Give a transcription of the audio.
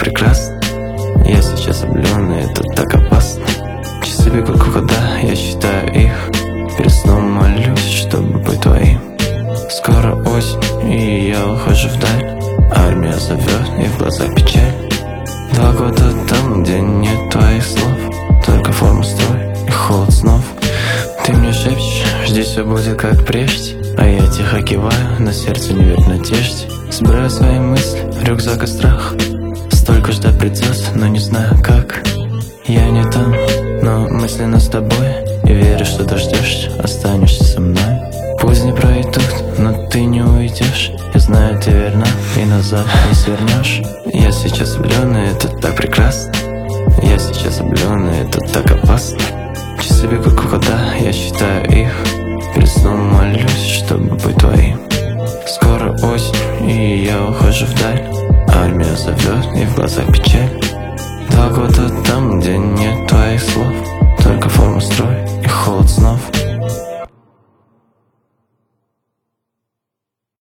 прекрасно. Я сейчас влюблен, и это так опасно. Часы бегут куда, я считаю их. Перед сном молюсь, чтобы быть твоим. Скоро осень, и я ухожу вдаль. Армия зовет, и в глаза печаль. 2 года там, где нет твоих слов, только форма строй и холод снов. Ты мне шепчешь, жди, все будет как прежде. А я тихо киваю, на сердце не верь надежде. Собираю свои мысли, рюкзак и страх. Столько ждать придется, но не знаю как. Я не там, но мысленно с тобой. И верю, что дождешься, останешься со мной. Пусть не пройдут, но ты не уйдешь. Я знаю, ты верна, и назад не свернешь. Я сейчас влюблен, и это так прекрасно. Я сейчас влюблен, и это так опасно. Часы бегут куда, я считаю их. Перед сном молюсь, чтобы быть твоим. Скоро осень, и я ухожу вдаль. Армия зовет, и в глаза печаль. 2 года там, где нет твоих слов, только форма строй и холод снов.